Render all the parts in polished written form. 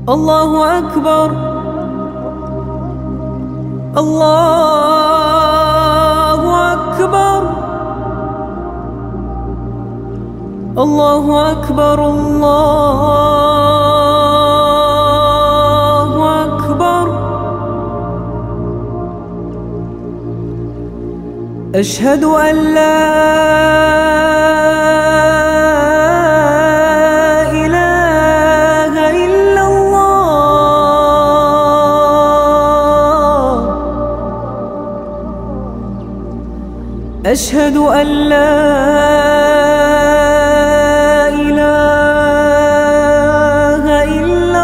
الله أكبر الله أكبر الله أكبر الله أكبر. أشهد أن لا إله إلا الله. أشهد أن لا إله إلا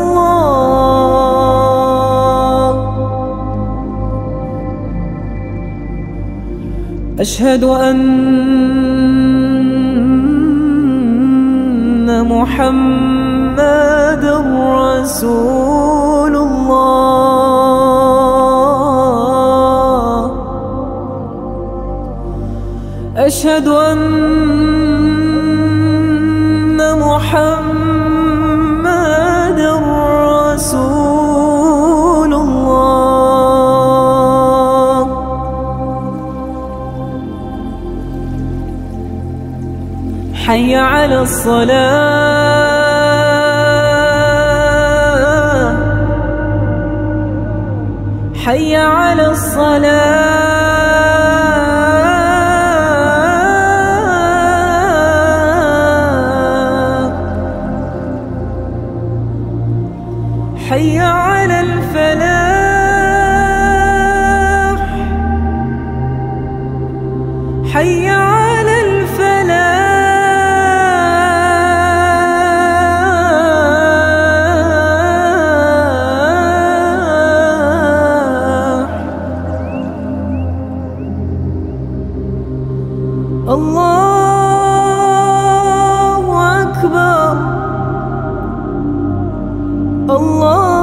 الله. أشهد أن محمدًا رسول الله. أشهد أن محمدًا رسول الله. حي على الصلاة حي على الصلاة. حي على الفلاح حي على الفلاح. الله أكبر الله